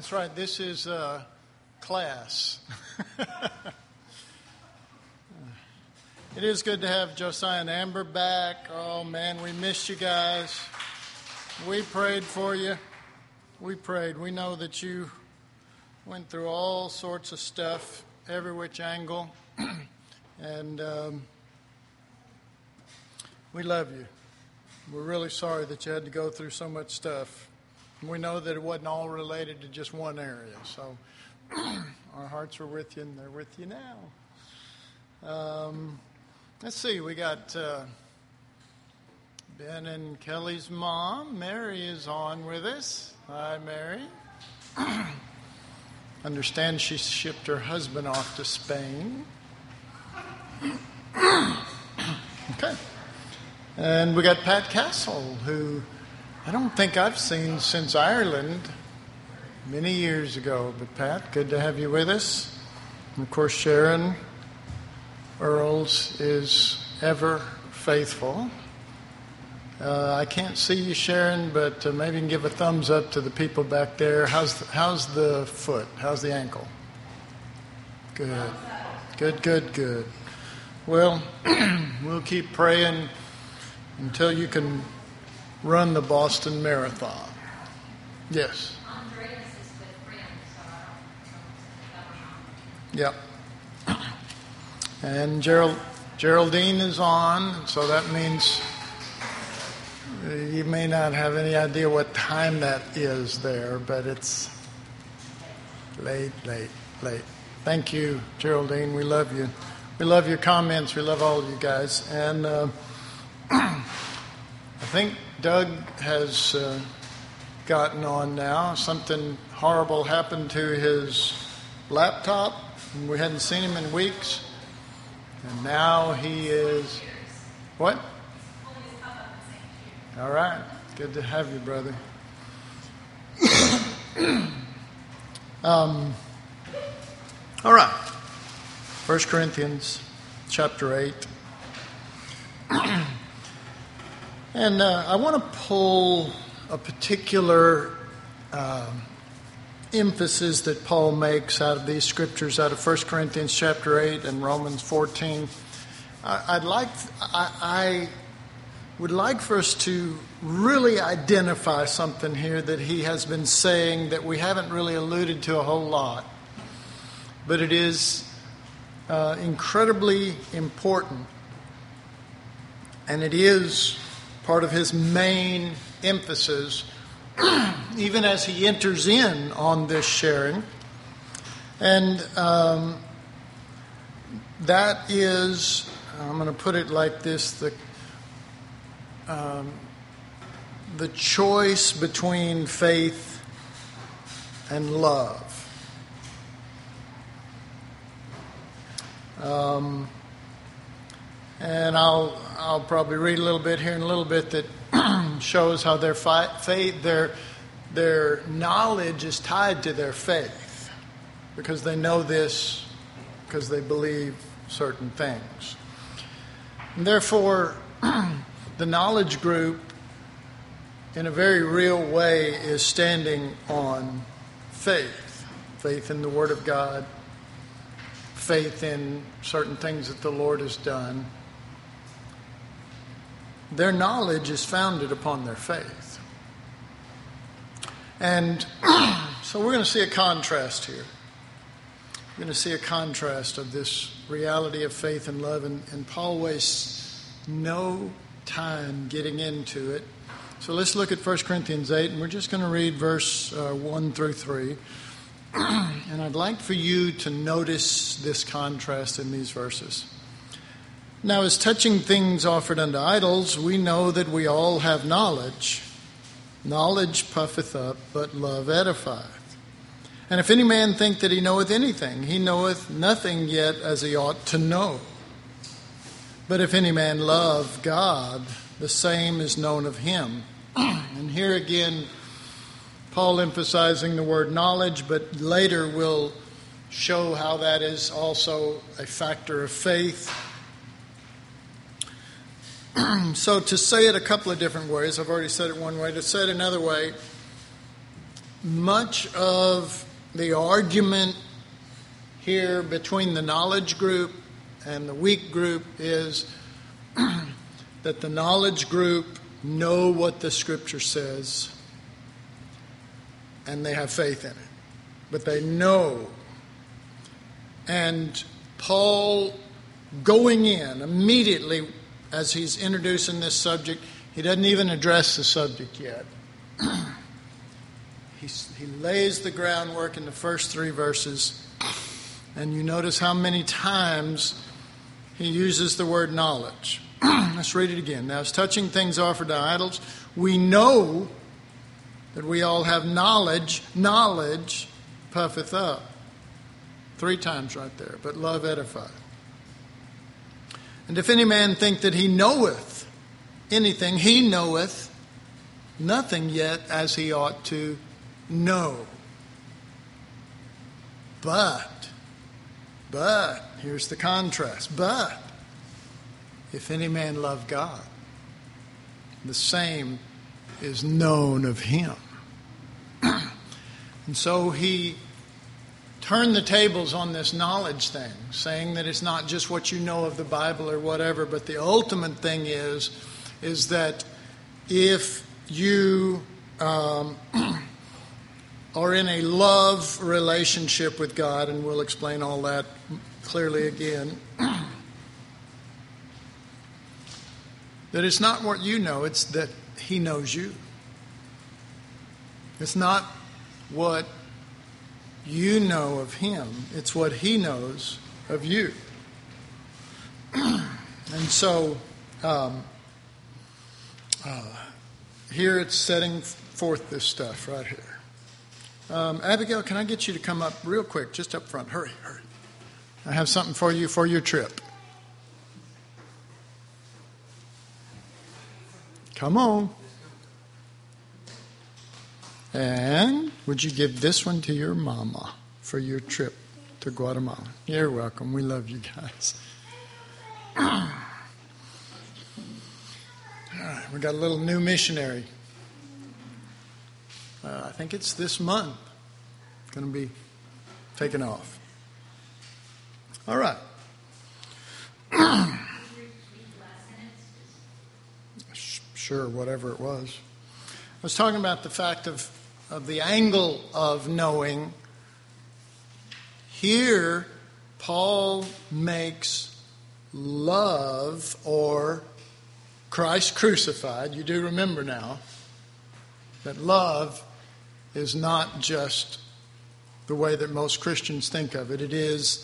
That's right. This is class. It is good to have Josiah and Amber back. Oh, man, we missed you guys. We prayed for you. We prayed. We know that you went through all sorts of stuff, every which angle. And we love you. We're really sorry that you had to go through so much stuff. We know that it wasn't all related to just one area. So our hearts are with you, and they're with you now. Let's see. We got Ben and Kelly's mom. Mary is on with us. Hi, Mary. Understand she shipped her husband off to Spain. Okay. And we got Pat Castle, who I don't think I've seen since Ireland many years ago. But Pat, good to have you with us. And of course, Sharon Earls is ever faithful. I can't see you, Sharon, but maybe you can give a thumbs up to the people back there. How's the foot? How's the ankle? Good. Good. Well, we'll keep praying until you can run the Boston Marathon. Yes. Andreas is with friends, so I don't know. Yep. And Geraldine is on, so that means you may not have any idea what time that is there, but it's late. Thank you, Geraldine. We love you. We love your comments. We love all of you guys. And I think Doug has gotten on now. Something horrible happened to his laptop. We hadn't seen him in weeks. And now he is... What? All right. Good to have you, brother. All right. 1 Corinthians chapter 8. And I want to pull a particular emphasis that Paul makes out of these scriptures, out of 1 Corinthians chapter 8 and Romans 14. I would like for us to really identify something here that he has been saying that we haven't really alluded to a whole lot. But it is incredibly important. And it is part of his main emphasis, even as he enters in on this sharing. And that is, I'm going to put it like this, the choice between faith and love. And I'll probably read a little bit here in a little bit that shows how their faith, their knowledge is tied to their faith, because they know this, because they believe certain things. And therefore, the knowledge group, in a very real way, is standing on faith. Faith in the Word of God, faith in certain things that the Lord has done. Their knowledge is founded upon their faith. And so we're going to see a contrast here. We're going to see a contrast of this reality of faith and love. And Paul wastes no time getting into it. So let's look at 1 Corinthians 8, and we're just going to read verse 1 through 3. And I'd like for you to notice this contrast in these verses. Now, as touching things offered unto idols, we know that we all have knowledge. Knowledge puffeth up, but love edifieth. And if any man think that he knoweth anything, he knoweth nothing yet as he ought to know. But if any man love God, the same is known of him. And here again, Paul emphasizing the word knowledge, but later we'll show how that is also a factor of faith. So to say it a couple of different ways, I've already said it one way. To say it another way, much of the argument here between the knowledge group and the weak group is that the knowledge group know what the Scripture says and they have faith in it. But they know. And Paul, going in immediately as he's introducing this subject, he doesn't even address the subject yet. He lays the groundwork in the first 3 verses, and you notice how many times he uses the word knowledge. Let's read it again. Now, as touching things offered to idols, we know that we all have knowledge. Knowledge puffeth up. 3 times right there. But love edifieth. And if any man think that he knoweth anything, he knoweth nothing yet as he ought to know. But, here's the contrast. But, if any man love God, the same is known of him. And so he turned the tables on this knowledge thing, saying that it's not just what you know of the Bible or whatever, but the ultimate thing is that if you are in a love relationship with God, and we'll explain all that clearly again, that it's not what you know, it's that He knows you. It's not what you know of Him, it's what He knows of you. And so, here it's setting forth this stuff right here. Abigail, can I get you to come up real quick, just up front? Hurry. I have something for you for your trip. Come on. And would you give this one to your mama for your trip to Guatemala? You're welcome. We love you guys. All right, we got a little new missionary. I think it's this month. It's going to be taken off. All right. Sure, whatever it was. I was talking about the fact of the angle of knowing. Here, Paul makes love, or Christ crucified. You do remember now that love is not just the way that most Christians think of it. It is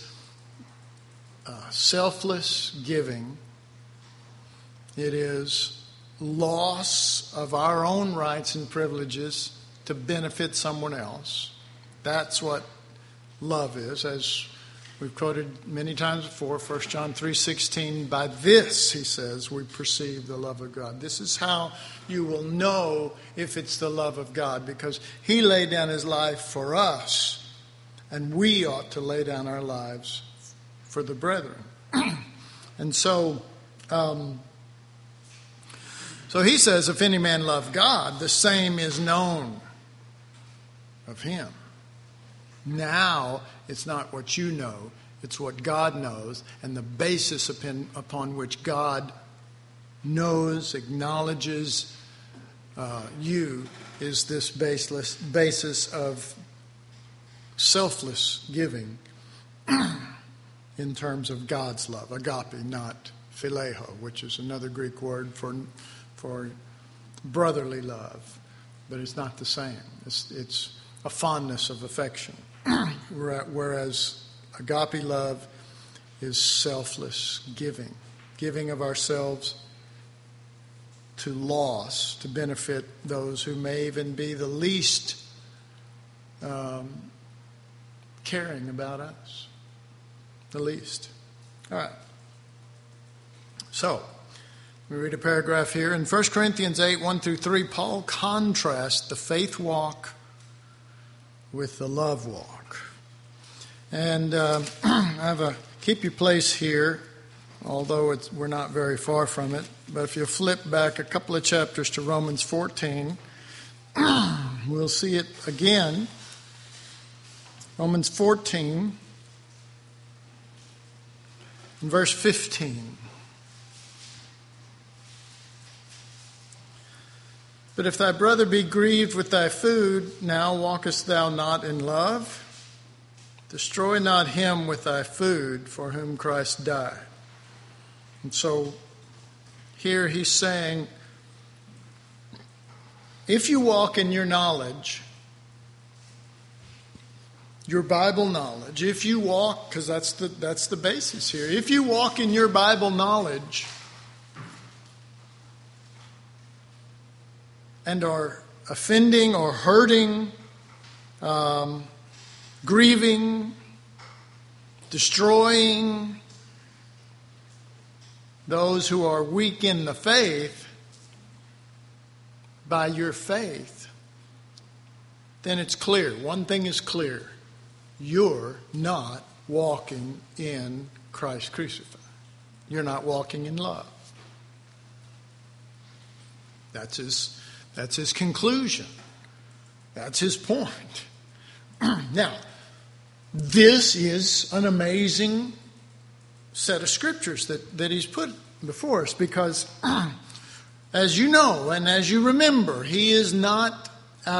selfless giving. It is loss of our own rights and privileges to benefit someone else. That's what love is, as we've quoted many times before, 1 John 3:16. By this, he says, we perceive the love of God. This is how you will know if it's the love of God, because He laid down His life for us, and we ought to lay down our lives for the brethren. And so he says, if any man love God, the same is known of Him. Now, it's not what you know, it's what God knows, and the basis upon which God knows, acknowledges you is this basis of selfless giving in terms of God's love, agape, not phileo, which is another Greek word for brotherly love, but it's not the same. It's a fondness of affection, whereas agape love is selfless giving of ourselves to loss, to benefit those who may even be the least caring about us, the least. All right. So, let me read a paragraph here. In 1 Corinthians 8, 1-3, Paul contrasts the faith walk with the love walk. And I have a keep your place here, although we're not very far from it. But if you flip back a couple of chapters to Romans 14, We'll see it again. Romans 14, in verse 15. But if thy brother be grieved with thy food, now walkest thou not in love? Destroy not him with thy food for whom Christ died. And so here he's saying, if you walk in your knowledge, your Bible knowledge, if you walk, because that's the basis here, if you walk in your Bible knowledge and are offending or hurting, grieving, destroying those who are weak in the faith by your faith, then it's clear. One thing is clear. You're not walking in Christ crucified. You're not walking in love. That's his conclusion. That's his point. Now, this is an amazing set of scriptures that he's put before us because, as you know and as you remember, he is not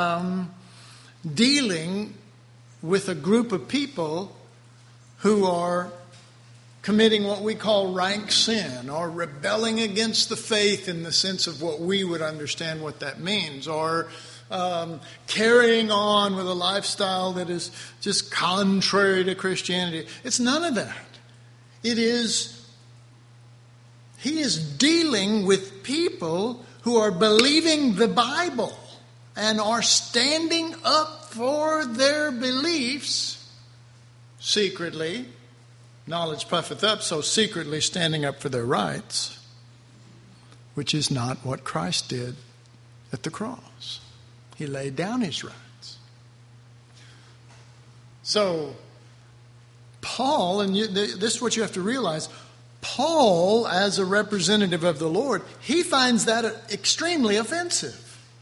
dealing with a group of people who are committing what we call rank sin or rebelling against the faith in the sense of what we would understand what that means, or carrying on with a lifestyle that is just contrary to Christianity. It's none of that. He is dealing with people who are believing the Bible and are standing up for their beliefs secretly. Knowledge puffeth up, so secretly standing up for their rights, which is not what Christ did at the cross. He laid down his rights. So, Paul, and this is what you have to realize, Paul, as a representative of the Lord, he finds that extremely offensive.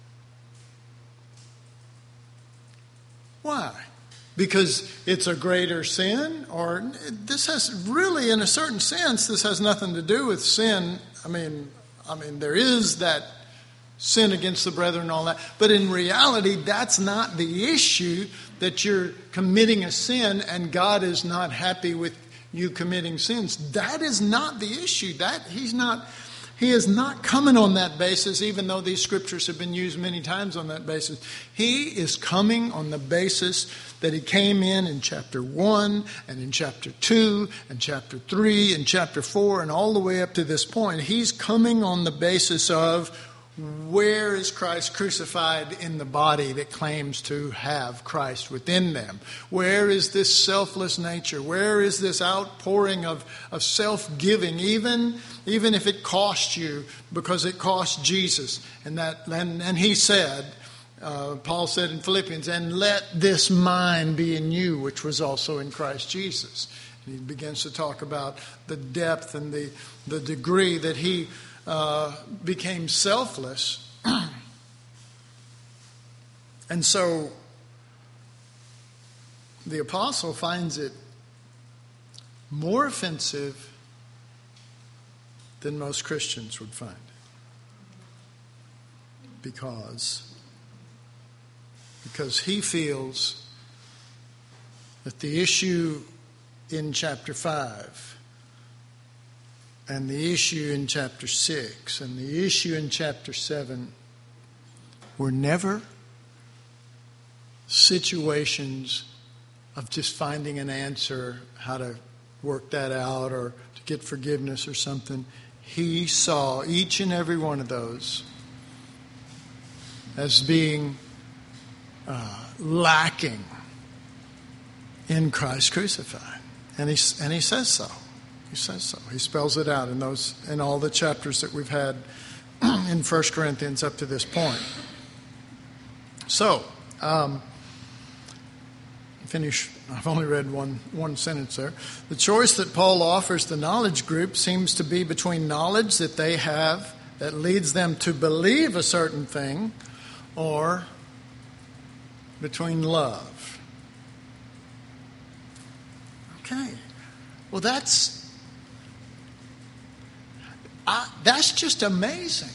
Why? Because it's a greater sin? Or this has really, in a certain sense, this has nothing to do with sin. I mean, there is that sin against the brethren and all that. But in reality, that's not the issue, that you're committing a sin and God is not happy with you committing sins. That is not the issue. He is not coming on that basis, even though these scriptures have been used many times on that basis. He is coming on the basis that he came in chapter 1 and in chapter 2 and chapter 3 and chapter 4 and all the way up to this point. He's coming on the basis of, where is Christ crucified in the body that claims to have Christ within them? Where is this selfless nature? Where is this outpouring of self-giving, even if it costs you, because it cost Jesus? And he said, Paul said in Philippians, and let this mind be in you, which was also in Christ Jesus. And he begins to talk about the depth and the degree that he became selfless. And so the apostle finds it more offensive than most Christians would find it. Because he feels that the issue in chapter 5 and the issue in chapter 6 and the issue in chapter 7 were never situations of just finding an answer, how to work that out or to get forgiveness or something. He saw each and every one of those as being lacking in Christ crucified. And he says so. He says so. He spells it out in all the chapters that we've had in 1 Corinthians up to this point. So, finish. I've only read one sentence there. The choice that Paul offers the knowledge group seems to be between knowledge that they have that leads them to believe a certain thing, or between love. Okay. Well, that's just amazing.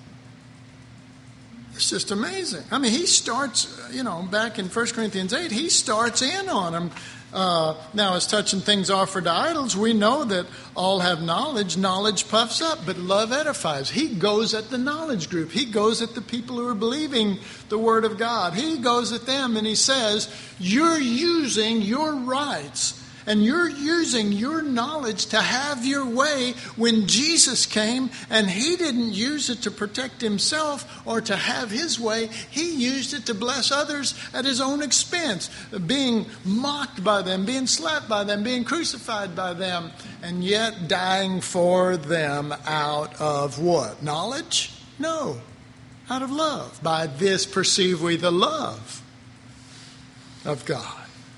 It's just amazing. I mean, he starts, back in 1 Corinthians 8, he starts in on them. Now, as touching things offered to idols, we know that all have knowledge. Knowledge puffs up, but love edifies. He goes at the knowledge group. He goes at the people who are believing the Word of God. He goes at them and he says, you're using your rights and you're using your knowledge to have your way when Jesus came, and he didn't use it to protect himself or to have his way. He used it to bless others at his own expense, being mocked by them, being slapped by them, being crucified by them, and yet dying for them out of what? Knowledge? No. Out of love. By this perceive we the love of God.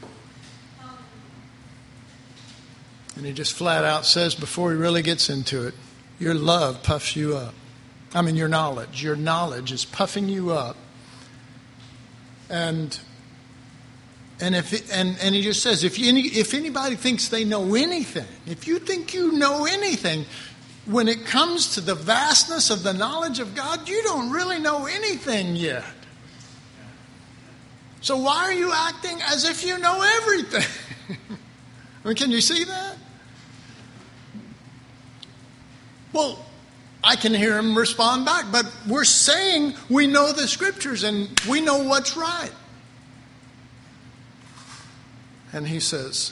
And he just flat out says before he really gets into it, your love puffs you up. I mean, your knowledge. Your knowledge is puffing you up. And he just says, if anybody thinks they know anything, if you think you know anything, when it comes to the vastness of the knowledge of God, you don't really know anything yet. So why are you acting as if you know everything? I mean, can you see that? Well, I can hear him respond back, but we're saying we know the Scriptures and we know what's right. And he says,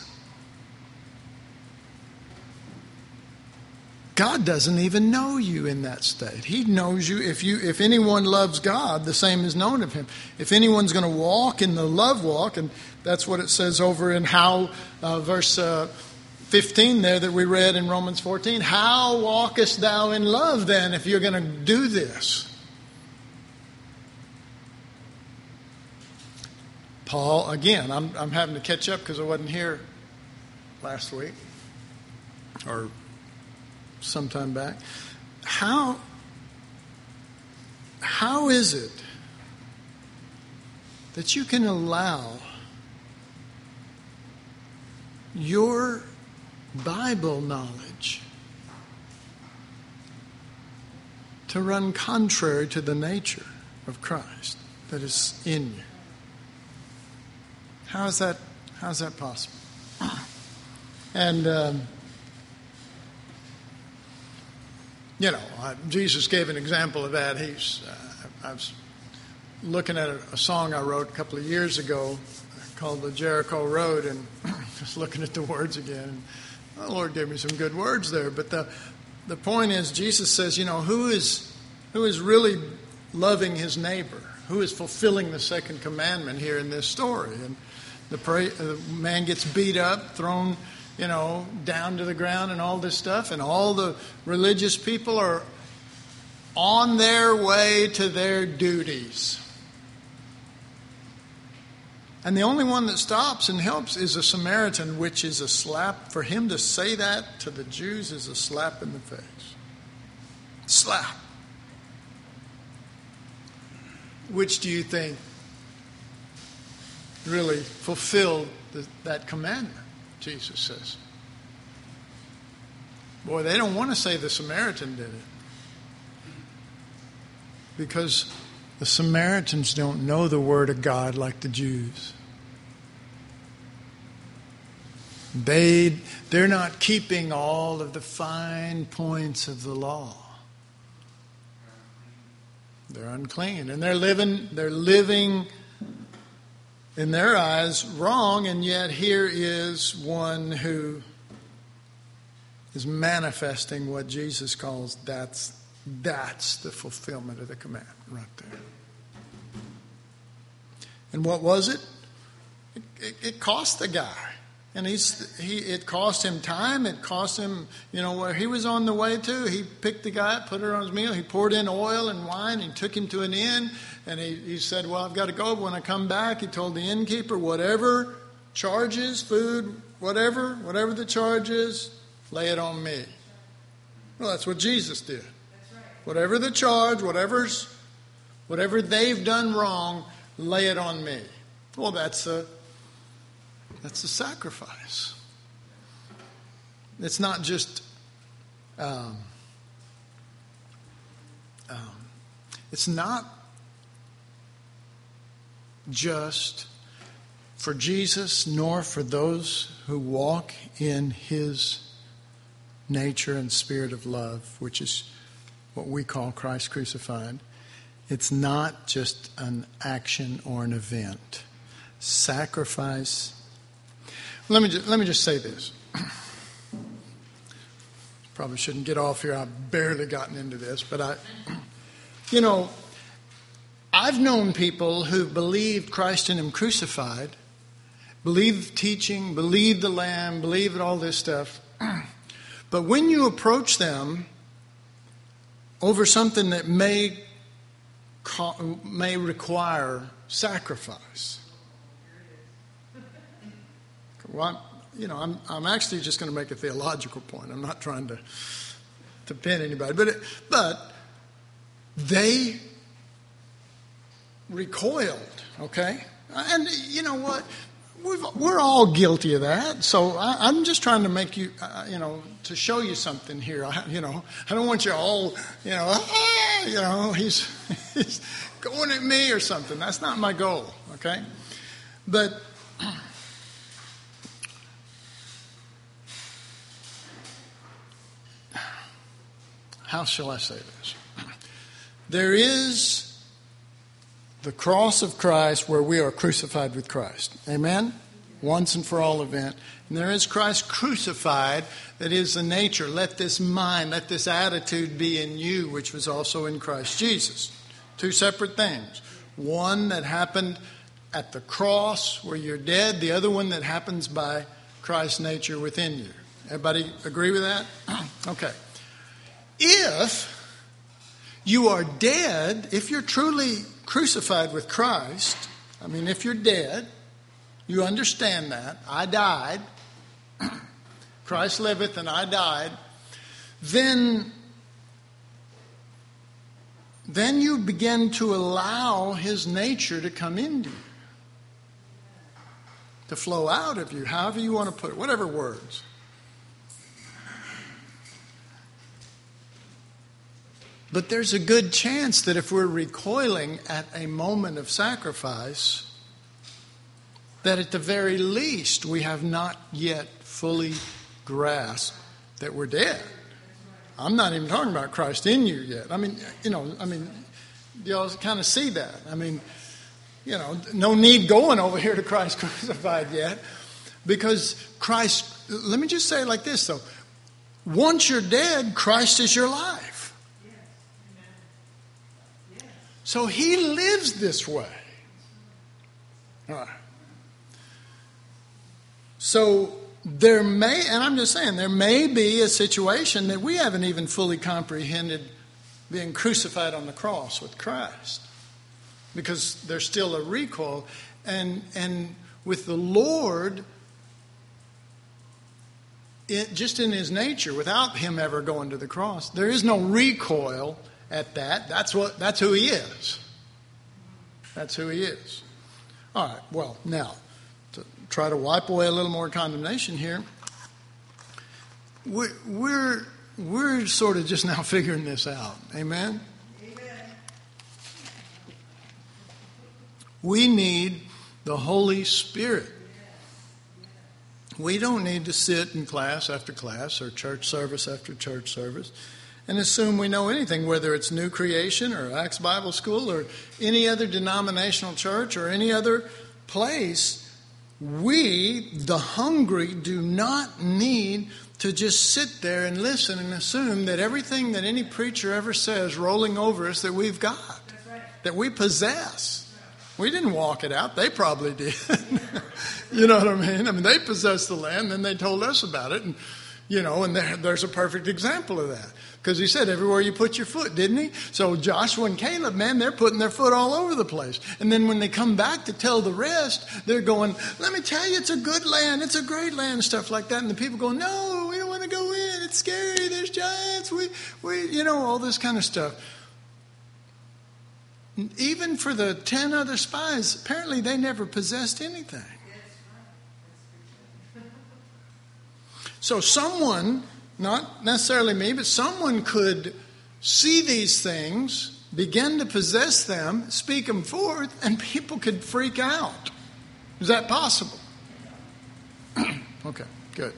God doesn't even know you in that state. He knows you. If anyone loves God, the same is known of him. If anyone's going to walk in the love walk, and that's what it says over in verse 15 there that we read in Romans 14. How walkest thou in love then if you're going to do this? Paul, again, I'm having to catch up because I wasn't here last week or sometime back. How is it that you can allow your Bible knowledge to run contrary to the nature of Christ that is in you? How is that possible? And Jesus gave an example of that. I was looking at a song I wrote a couple of years ago called The Jericho Road, and just looking at the words again. The Lord gave me some good words there. But the point is, Jesus says, who is really loving his neighbor? Who is fulfilling the second commandment here in this story? And the man gets beat up, thrown, down to the ground and all this stuff. And all the religious people are on their way to their duties. And the only one that stops and helps is a Samaritan, which is a slap. For him to say that to the Jews is a slap in the face. Slap. Which do you think really fulfilled that commandment, Jesus says? Boy, they don't want to say the Samaritan did it. Because the Samaritans don't know the Word of God like the Jews. They're not keeping all of the fine points of the law. They're unclean. And they're living in their eyes wrong, and yet here is one who is manifesting what Jesus calls that's the fulfillment of the commandment right there. And what was it? It cost the guy. And it cost him time. It cost him, where he was on the way to. He picked the guy up, put her on his meal. He poured in oil and wine and took him to an inn. And he said, well, I've got to go. But when I come back, he told the innkeeper, whatever charges, food, whatever the charge is, lay it on me. Well, that's what Jesus did. Whatever the charge, whatever they've done wrong, lay it on me. Well, that's a sacrifice. It's not just it's not just for Jesus, nor for those who walk in His nature and spirit of love, which is what we call Christ crucified. It's not just an action or an event. Sacrifice. Let me just say this. Probably shouldn't get off here. I've barely gotten into this, but I've known people who believed Christ in Him crucified, believed teaching, believed the Lamb, believed all this stuff. But when you approach them over something that may require sacrifice, well, I'm actually just going to make a theological point. I'm not trying to pin anybody, but they recoiled. Okay, and you know what? We're all guilty of that. So I'm just trying to make you, to show you something here. I don't want you all, he's going at me or something. That's not my goal. Okay, but how shall I say this? There is the cross of Christ where we are crucified with Christ. Amen? Once and for all event. And there is Christ crucified that is the nature. Let this mind, let this attitude be in you, which was also in Christ Jesus. Two separate things. One that happened at the cross where you're dead. The other one that happens by Christ's nature within you. Everybody agree with that? Okay. If you are dead, if you're truly crucified with Christ, if you're dead, you understand that. I died. Christ liveth and I died. Then you begin to allow His nature to come into you. To flow out of you, however you want to put it, whatever words. But there's a good chance that if we're recoiling at a moment of sacrifice, that at the very least we have not yet fully grasped that we're dead. I'm not even talking about Christ in you yet. Y'all kind of see that. No need going over here to Christ crucified yet, because Christ, let me just say it like this though. Once you're dead, Christ is your life. So He lives this way. All right. So there may be a situation that we haven't even fully comprehended being crucified on the cross with Christ. Because there's still a recoil. And with the Lord, just in His nature, without Him ever going to the cross, there is no recoil at that. That's who He is. That's who He is. All right. Well, now to try to wipe away a little more condemnation here, we're sort of just now figuring this out. Amen. Amen. We need the Holy Spirit. We don't need to sit in class after class or church service after church service and assume we know anything, whether it's New Creation or Acts Bible School or any other denominational church or any other place. We, the hungry, do not need to just sit there and listen and assume that everything that any preacher ever says rolling over us that we've got, that we possess. We didn't walk it out. They probably did. You know what I mean? They possessed the land, then they told us about it. And there's a perfect example of that. Because He said, everywhere you put your foot, didn't He? So Joshua and Caleb, man, they're putting their foot all over the place. And then when they come back to tell the rest, they're going, let me tell you, it's a good land. It's a great land, stuff like that. And the people go, no, we don't want to go in. It's scary. There's giants. We all this kind of stuff. even for the 10 other spies, apparently they never possessed anything. So someone, not necessarily me, but someone could see these things, begin to possess them, speak them forth, and people could freak out. Is that possible? Okay, good.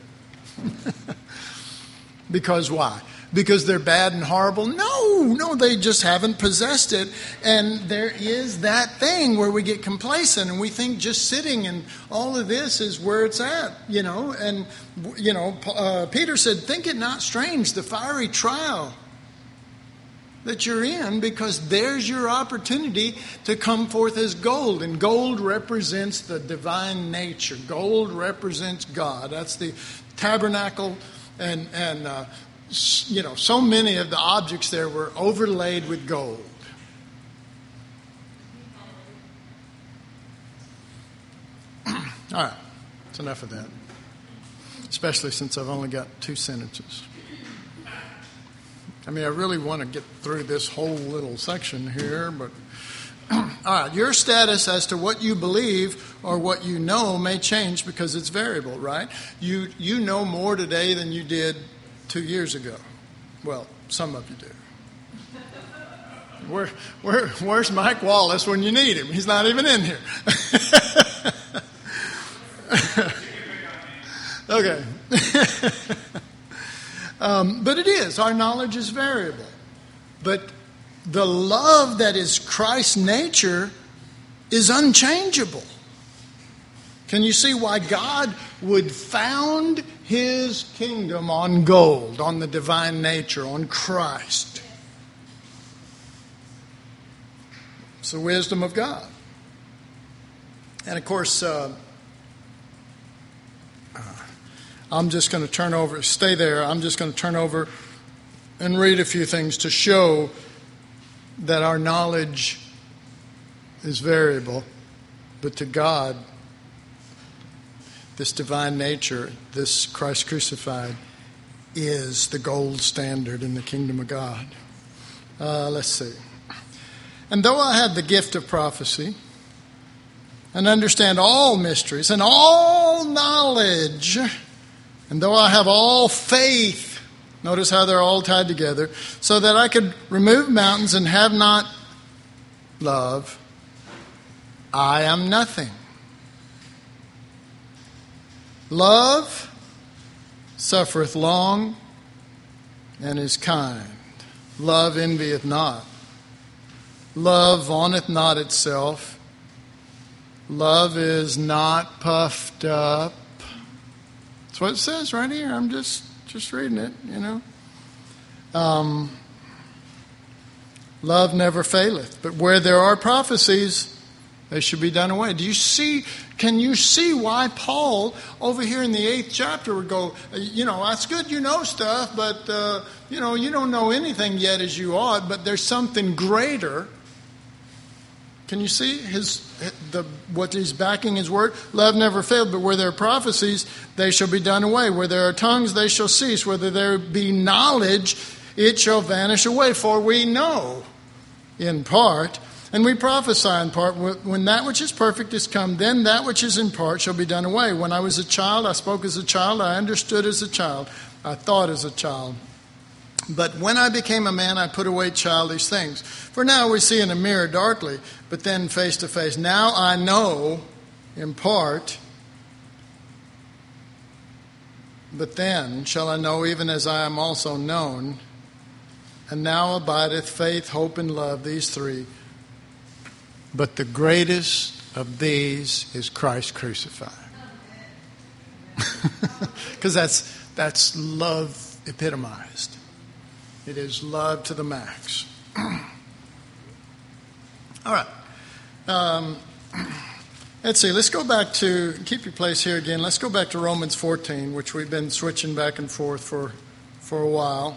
Because why? Because they're bad and horrible? No, they just haven't possessed it. And there is that thing where we get complacent and we think just sitting and all of this is where it's at, And, Peter said, think it not strange, the fiery trial that you're in, because there's your opportunity to come forth as gold. And gold represents the divine nature. Gold represents God. That's the tabernacle and so many of the objects there were overlaid with gold. All right, that's enough of that. Especially since I've only got 2 sentences. I really want to get through this whole little section here, but all right, your status as to what you believe or what you know may change because it's variable, right? You know more today than you did 2 years ago. Well, some of you do. Where's Mike Wallace when you need him? He's not even in here. Okay. But it is. Our knowledge is variable. But the love that is Christ's nature is unchangeable. Can you see why God would found His kingdom on gold, on the divine nature, on Christ? It's the wisdom of God. And of course, I'm just going to turn over, stay there, I'm just going to turn over and read a few things to show that our knowledge is variable, but to God, this divine nature, this Christ crucified, is the gold standard in the kingdom of God. Let's see. And though I have the gift of prophecy and understand all mysteries and all knowledge, and though I have all faith, notice how they're all tied together, so that I could remove mountains and have not love, I am nothing. Love suffereth long and is kind. Love envieth not. Love vaunteth not itself. Love is not puffed up. That's what it says right here. I'm just reading it, Love never faileth. But where there are prophecies, they should be done away. Can you see why Paul over here in the 8th chapter would go, that's good you know stuff, but, you don't know anything yet as you ought, but there's something greater. Can you see what he's backing his word? Love never failed, but where there are prophecies, they shall be done away. Where there are tongues, they shall cease. Whether there be knowledge, it shall vanish away. For we know in part, and we prophesy in part. When that which is perfect is come, then that which is in part shall be done away. When I was a child, I spoke as a child, I understood as a child, I thought as a child. But when I became a man, I put away childish things. For now we see in a mirror darkly, but then face to face. Now I know in part, but then shall I know even as I am also known. And now abideth faith, hope, and love, these three. But the greatest of these is Christ crucified. Because that's love epitomized. It is love to the max. All right. Let's see. Let's go back to, keep your place here again. Let's go back to Romans 14, which we've been switching back and forth for a while.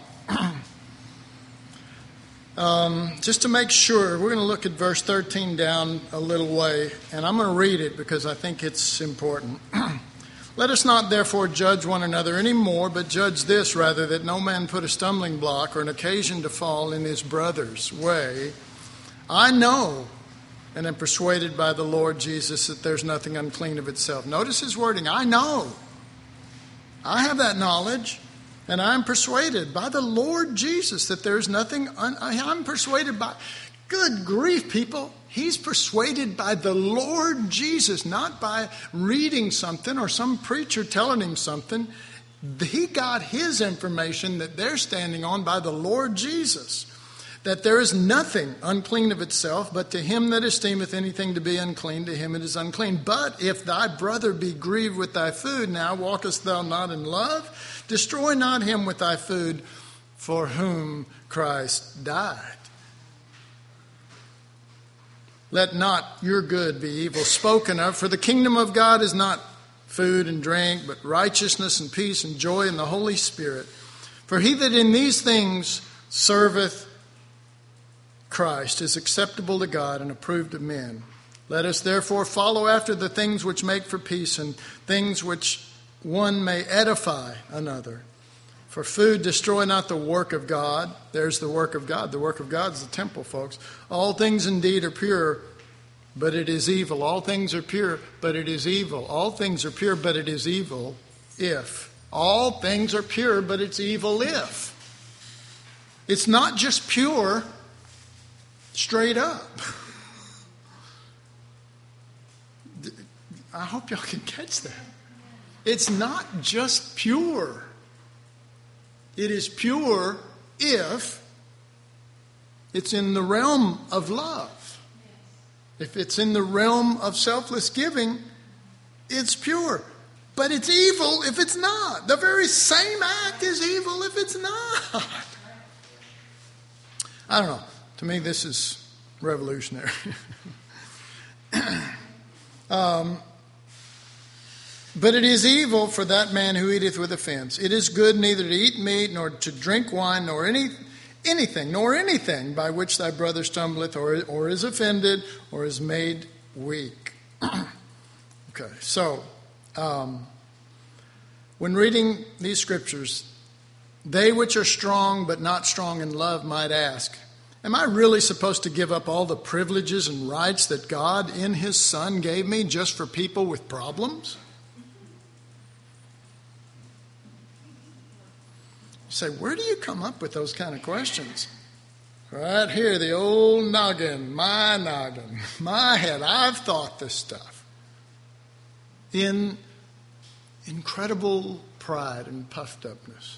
Just to make sure, we're going to look at verse 13 down a little way, and I'm going to read it because I think it's important. Let us not therefore judge one another any more, but judge this rather, that no man put a stumbling block or an occasion to fall in his brother's way. I know and am persuaded by the Lord Jesus that there's nothing unclean of itself. Notice his wording. I know. I have that knowledge, and I'm persuaded by the Lord Jesus that there's nothing. I'm persuaded by. Good grief, people. He's persuaded by the Lord Jesus, not by reading something or some preacher telling him something. He got his information that they're standing on by the Lord Jesus. That there is nothing unclean of itself, but to him that esteemeth anything to be unclean, to him it is unclean. But if thy brother be grieved with thy food, now walkest thou not in love? Destroy not him with thy food, for whom Christ died. Let not your good be evil spoken of, for the kingdom of God is not food and drink, but righteousness and peace and joy in the Holy Spirit. For he that in these things serveth Christ is acceptable to God and approved of men. Let us therefore follow after the things which make for peace and things which one may edify another. For food destroy not the work of God. There's the work of God. The work of God is the temple, folks. All things indeed are pure, but it is evil. All things are pure, but it is evil. All things are pure, but it is evil if. All things are pure, but it's evil if. It's not just pure straight up. I hope y'all can catch that. It's not just pure. It is pure if it's in the realm of love. If it's in the realm of selfless giving, it's pure. But it's evil if it's not. The very same act is evil if it's not. I don't know. To me, this is revolutionary. But it is evil for that man who eateth with offense. It is good neither to eat meat, nor to drink wine, nor anything by which thy brother stumbleth, or is offended, or is made weak. Okay, so when reading these scriptures, they which are strong but not strong in love might ask, am I really supposed to give up all the privileges and rights that God in his Son gave me just for people with problems? You say, where do you come up with those kind of questions? Right here, the old noggin, my head. I've thought this stuff in incredible pride and puffed upness.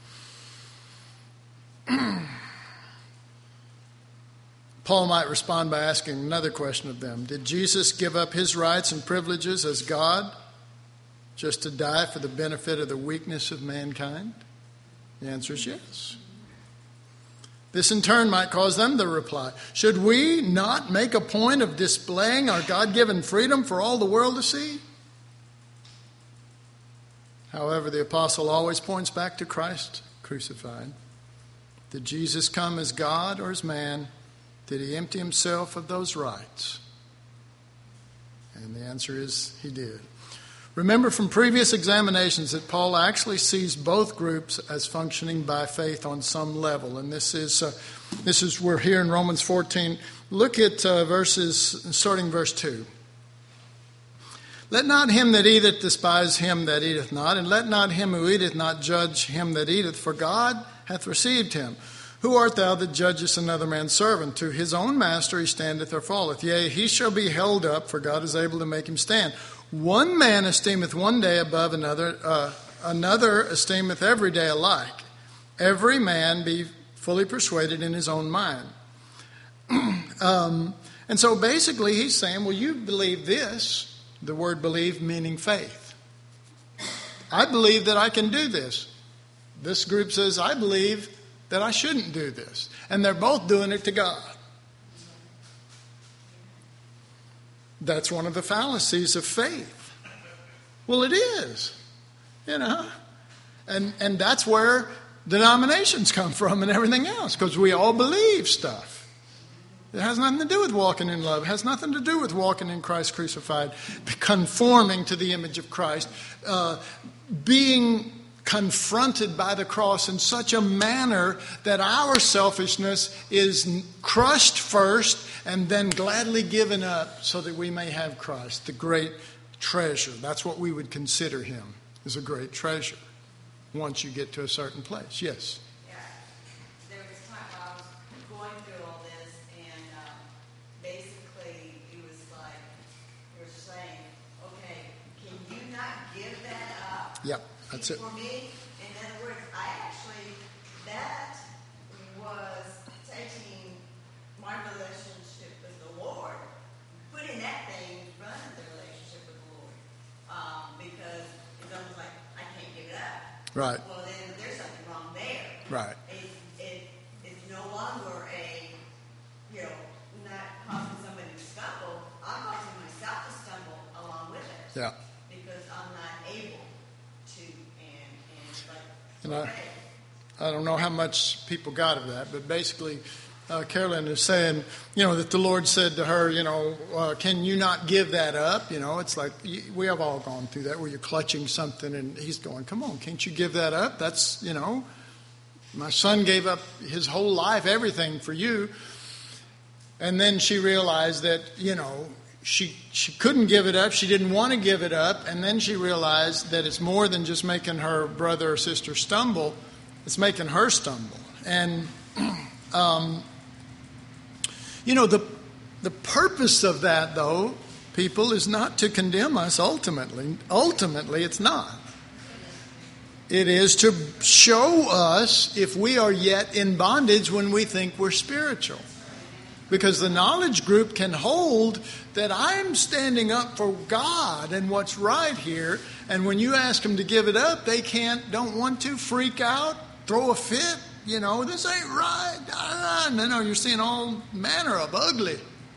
Paul might respond by asking another question of them. Did Jesus give up his rights and privileges as God just to die for the benefit of the weakness of mankind? The answer is yes. This in turn might cause them to reply, should we not make a point of displaying our God-given freedom for all the world to see? However, the apostle always points back to Christ crucified. Did Jesus come as God or as man? Did he empty himself of those rights? And the answer is he did. Remember from previous examinations that Paul actually sees both groups as functioning by faith on some level. And this is we're here in Romans 14. Look at starting verse 2. Let not him that eateth despise him that eateth not, and let not him who eateth not judge him that eateth, for God hath received him. Who art thou that judgest another man's servant? To his own master he standeth or falleth. Yea, he shall be held up, for God is able to make him stand. One man esteemeth one day above another, another esteemeth every day alike. Every man be fully persuaded in his own mind. And so basically he's saying, well, you believe this, the word believe meaning faith. I believe that I can do this. This group says, I believe that I shouldn't do this. And they're both doing it to God. That's one of the fallacies of faith. Well, it is, and that's where denominations come from and everything else, because we all believe stuff. It has nothing to do with walking in love. It has nothing to do with walking in Christ crucified, conforming to the image of Christ, being confronted by the cross in such a manner that our selfishness is crushed first and then gladly given up so that we may have Christ, the great treasure. That's what we would consider him, is a great treasure once you get to a certain place. Yes? Yeah. There was a time I was going through all this, and basically it was like you're saying, okay, can you not give that up? Yeah, that's it. For me, in other words, that was taking my relationship with the Lord, putting that thing in front of the relationship with the Lord, because it's almost like I can't give it up. Right. Well, then there's something wrong there. Right. It's no longer not causing somebody to stumble. I'm causing myself to stumble along with it. Yeah. Because I'm not able to, And I don't know how much people got of that, but basically Carolyn is saying, that the Lord said to her, can you not give that up? It's like we have all gone through that where you're clutching something and he's going, come on, can't you give that up? That's, my son gave up his whole life, everything for you. And then she realized that, she couldn't give it up. She didn't want to give it up. And then she realized that it's more than just making her brother or sister stumble. It's making her stumble. And, the purpose of that, though, people, is not to condemn us ultimately. Ultimately, it's not. It is to show us if we are yet in bondage when we think we're spiritual. Because the knowledge group can hold that I'm standing up for God and what's right here. And when you ask them to give it up, they don't want to, freak out, throw a fit. This ain't right. No, you're seeing all manner of ugly.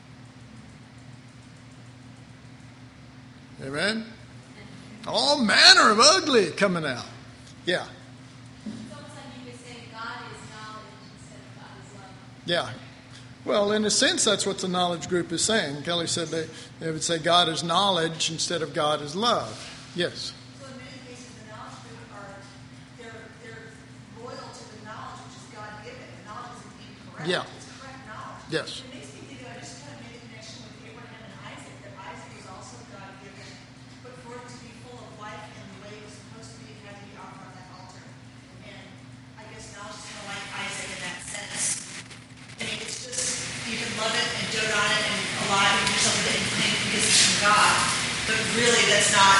Amen? All manner of ugly coming out. Yeah. It's almost like you could say God is knowledge instead of God is love. Yeah. Well, in a sense, that's what the knowledge group is saying. Kelly said they would say God is knowledge instead of God is love. Yes. So in many cases, the knowledge group they're loyal to the knowledge which is God given. The knowledge is incorrect. Yeah. It's correct knowledge. Yes. It makes me think I just kind of made a connection with Abraham and Isaac, that Isaac was also God given, but for it to be full of life and the way it was supposed to be, it had to be offered on that altar. And I guess knowledge is kind of like Isaac in that sense. I mean, it's just, you can love it and dote on it and allow it to do something that you think because it's from God. But really, it's not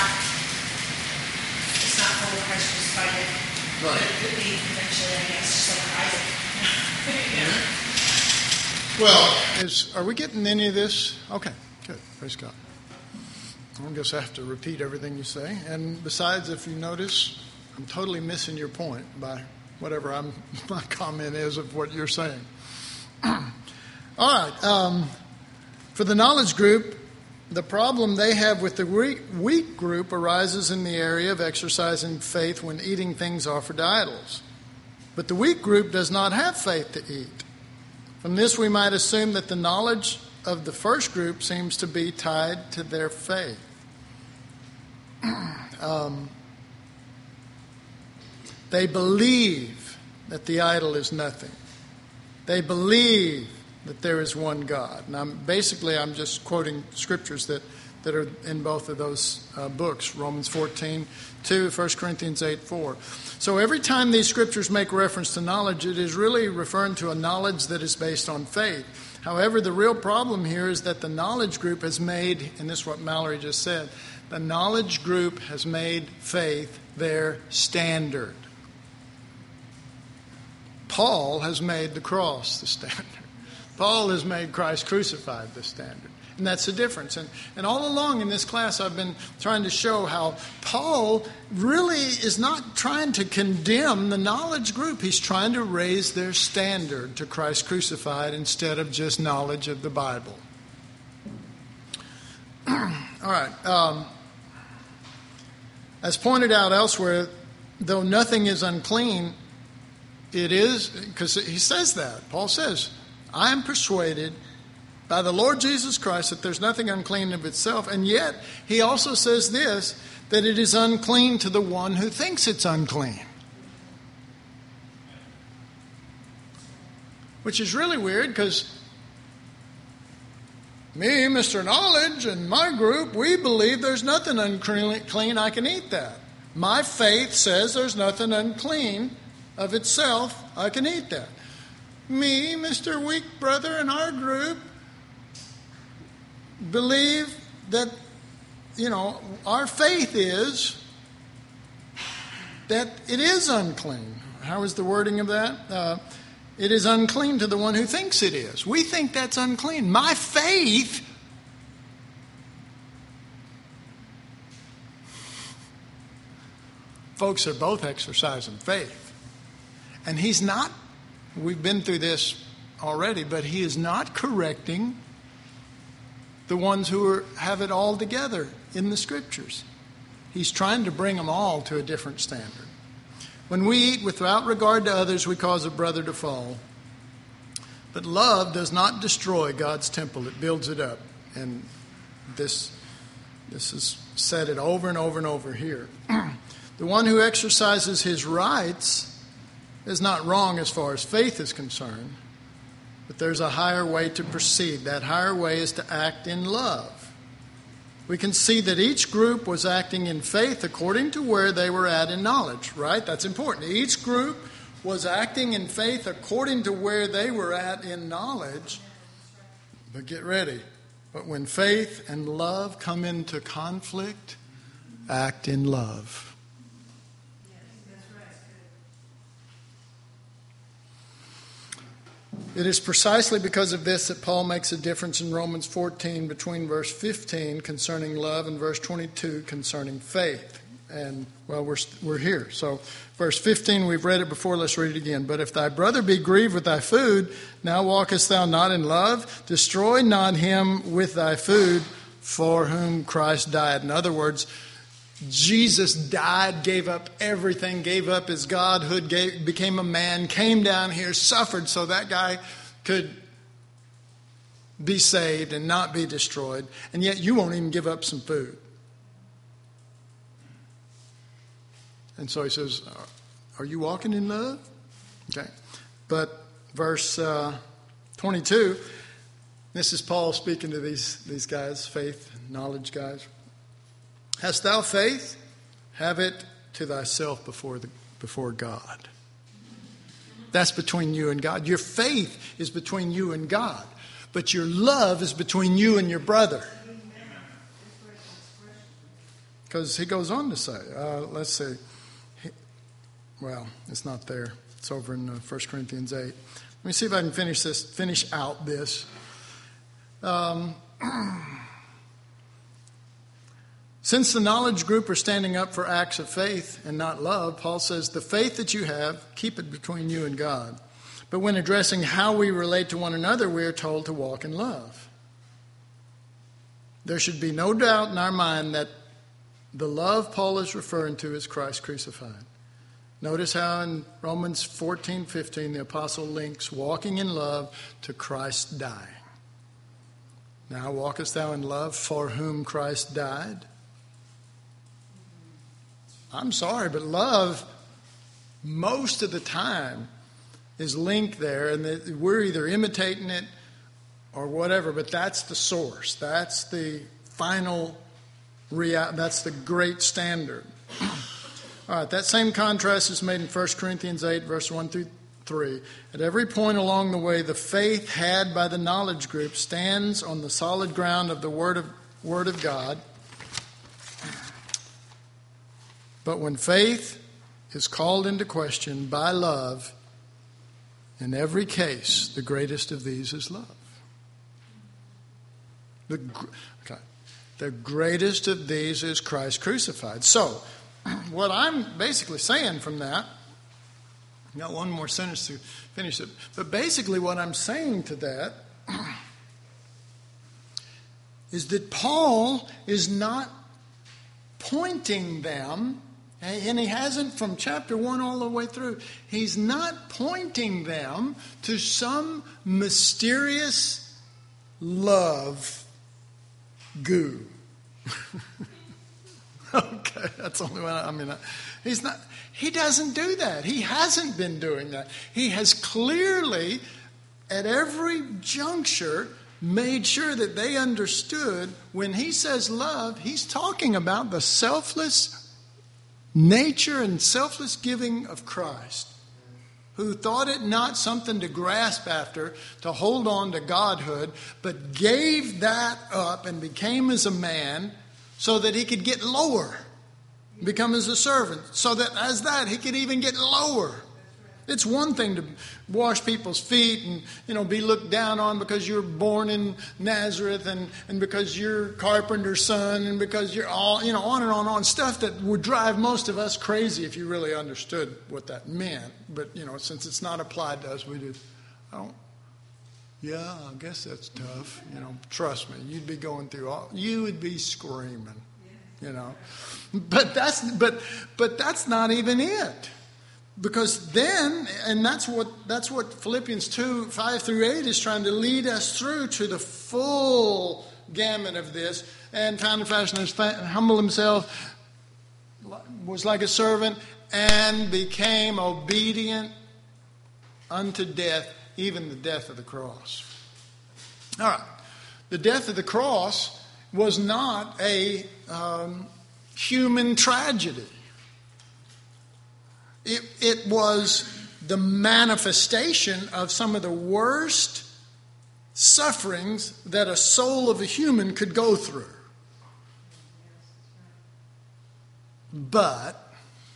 full of Christ crucified. Right. But it could be eventually, I guess, just like Isaac. Well, are we getting any of this? Okay, good. Praise God. I guess I have to repeat everything you say. And besides, if you notice, I'm totally missing your point by whatever my comment is of what you're saying. All right. For the knowledge group, the problem they have with the weak group arises in the area of exercising faith when eating things offered to idols. But the weak group does not have faith to eat. From this, we might assume that the knowledge of the first group seems to be tied to their faith. They believe that the idol is nothing. They believe that there is one God. And I'm just quoting scriptures that are in both of those books, Romans 14:2, 1 Corinthians 8:4. So every time these scriptures make reference to knowledge, it is really referring to a knowledge that is based on faith. However, the real problem here is that the knowledge group has made, and this is what Mallory just said, the knowledge group has made faith their standard. Paul has made the cross the standard. Paul has made Christ crucified the standard. And that's the difference. And all along in this class, I've been trying to show how Paul really is not trying to condemn the knowledge group. He's trying to raise their standard to Christ crucified instead of just knowledge of the Bible. All right. As pointed out elsewhere, though nothing is unclean, it is, because he says that. Paul says, I am persuaded by the Lord Jesus Christ that there's nothing unclean of itself. And yet, he also says this, that it is unclean to the one who thinks it's unclean. Which is really weird because Me, Mr. Knowledge, and my group, we believe there's nothing unclean, I can eat that. My faith says there's nothing unclean of itself, I can eat that. Me, Mr. Weak Brother, and our group believe that, our faith is that it is unclean. How is the wording of that? It is unclean to the one who thinks it is. We think that's unclean. My faith folks are both exercising faith. And he's not, we've been through this already, but he is not correcting the ones who have it all together in the Scriptures. He's trying to bring them all to a different standard. When we eat without regard to others, we cause a brother to fall. But love does not destroy God's temple. It builds it up. And this is said it over and over and over here. The one who exercises his rights is not wrong as far as faith is concerned. But there's a higher way to proceed. That higher way is to act in love. We can see that each group was acting in faith according to where they were at in knowledge, right? That's important. Each group was acting in faith according to where they were at in knowledge. But get ready. But when faith and love come into conflict, act in love. It is precisely because of this that Paul makes a difference in Romans 14 between verse 15 concerning love and verse 22 concerning faith. And, well, we're here. So, verse 15, we've read it before. Let's read it again. But if thy brother be grieved with thy food, now walkest thou not in love? Destroy not him with thy food for whom Christ died. In other words, Jesus died, gave up everything, gave up his godhood, became a man, came down here, suffered so that guy could be saved and not be destroyed. And yet you won't even give up some food. And so he says, are you walking in love? Okay. But verse 22, this is Paul speaking to these guys, faith, knowledge guys. Hast thou faith? Have it to thyself before God. That's between you and God. Your faith is between you and God. But your love is between you and your brother. Because he goes on to say, let's see. Well, it's not there. It's over in 1 Corinthians 8. Let me see if I can finish out this. Since the knowledge group are standing up for acts of faith and not love, Paul says, the faith that you have, keep it between you and God. But when addressing how we relate to one another, we are told to walk in love. There should be no doubt in our mind that the love Paul is referring to is Christ crucified. Notice how in Romans 14:15 the apostle links walking in love to Christ dying. Now walkest thou in love for whom Christ died? I'm sorry, but love, most of the time, is linked there, and we're either imitating it or whatever, but that's the source. That's the final reality. That's the great standard. All right, that same contrast is made in 1 Corinthians 8, verse 1 through 3. At every point along the way, the faith had by the knowledge group stands on the solid ground of the Word of God. But when faith is called into question by love, in every case, the greatest of these is love. The greatest of these is Christ crucified. So, what I'm basically saying from that, I've got one more sentence to finish it, but basically what I'm saying to that is that Paul is not pointing them, and he hasn't from chapter 1 all the way through, he's not pointing them to some mysterious love goo. Okay, that's the only one. He doesn't do that. He hasn't been doing that. He has clearly, at every juncture, made sure that they understood when he says love, he's talking about the selfless nature and selfless giving of Christ, who thought it not something to grasp after, to hold on to godhood, but gave that up and became as a man so that he could get lower, become as a servant, so that as that he could even get lower. It's one thing to wash people's feet and, be looked down on because you're born in Nazareth and because you're carpenter's son and because you're all, on and on, stuff that would drive most of us crazy if you really understood what that meant. But, since it's not applied to us, we do, I guess that's tough. Trust me, you'd be going through you would be screaming, But that's not even it. Because then, and that's what Philippians 2:5-8 is trying to lead us through to the full gamut of this. And found in fashion, humbled himself, was like a servant, and became obedient unto death, even the death of the cross. All right, the death of the cross was not a human tragedy. It was the manifestation of some of the worst sufferings that a soul of a human could go through. But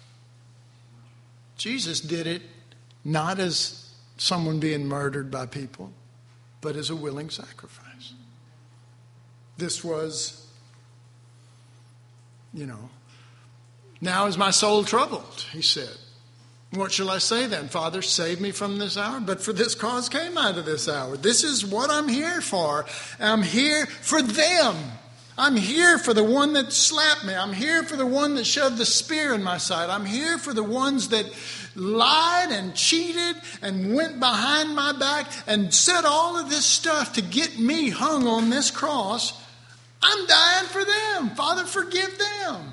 Jesus did it not as someone being murdered by people, but as a willing sacrifice. This was, now is my soul troubled, he said. What shall I say then? Father, save me from this hour. But for this cause came I to this hour. This is what I'm here for. I'm here for them. I'm here for the one that slapped me. I'm here for the one that shoved the spear in my side. I'm here for the ones that lied and cheated and went behind my back and said all of this stuff to get me hung on this cross. I'm dying for them. Father, forgive them.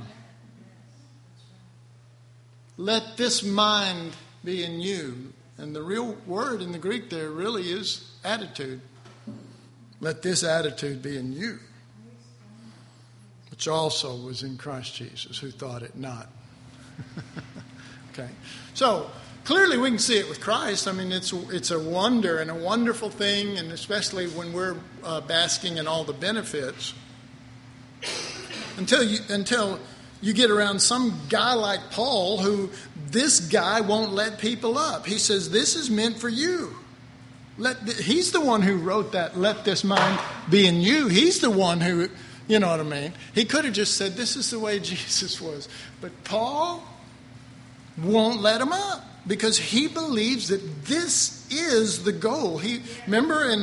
Let this mind be in you. And the real word in the Greek there really is attitude. Let this attitude be in you, which also was in Christ Jesus, who thought it not. Okay. So clearly we can see it with Christ. I mean, it's a wonder and a wonderful thing, and especially when we're basking in all the benefits. Until you get around some guy like Paul, who this guy won't let people up. He says, this is meant for you. He's the one who wrote that, let this mind be in you. He's the one who, you know what I mean? He could have just said, this is the way Jesus was. But Paul won't let him up because he believes that this is the goal. Remember in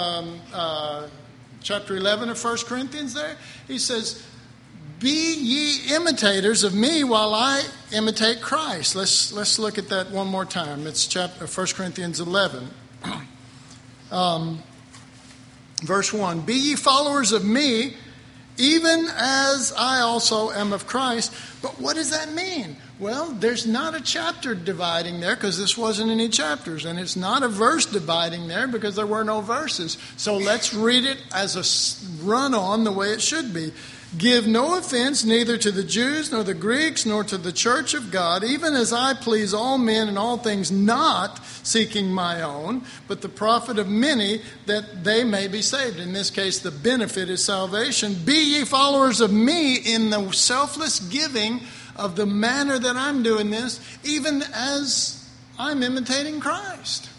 chapter 11 of 1 Corinthians there? He says, be ye imitators of me while I imitate Christ. Let's look at that one more time. It's 1 Corinthians 11. Verse 1. Be ye followers of me, even as I also am of Christ. But what does that mean? Well, there's not a chapter dividing there because this wasn't any chapters. And it's not a verse dividing there because there were no verses. So let's read it as a run-on the way it should be. Give no offense neither to the Jews nor the Greeks nor to the church of God, even as I please all men in all things, not seeking my own, but the profit of many, that they may be saved. In this case, the benefit is salvation. Be ye followers of me in the selfless giving of the manner that I'm doing this, even as I'm imitating Christ.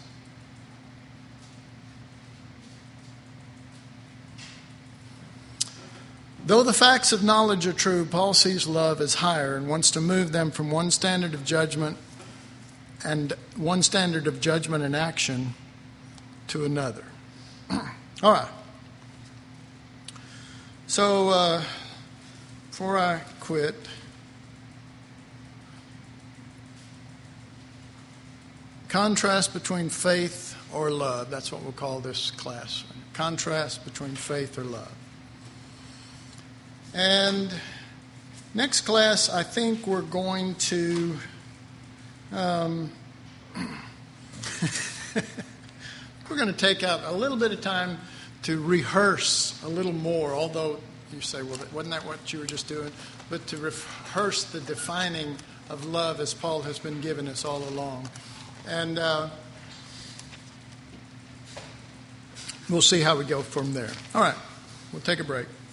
Though the facts of knowledge are true, Paul sees love as higher and wants to move them from one standard of judgment and action to another. All right. So, before I quit, contrast between faith or love. That's what we'll call this class. Contrast between faith or love. And next class, I think we're going to take out a little bit of time to rehearse a little more, although you say, well, wasn't that what you were just doing? But to rehearse the defining of love as Paul has been giving us all along. And we'll see how we go from there. All right, we'll take a break.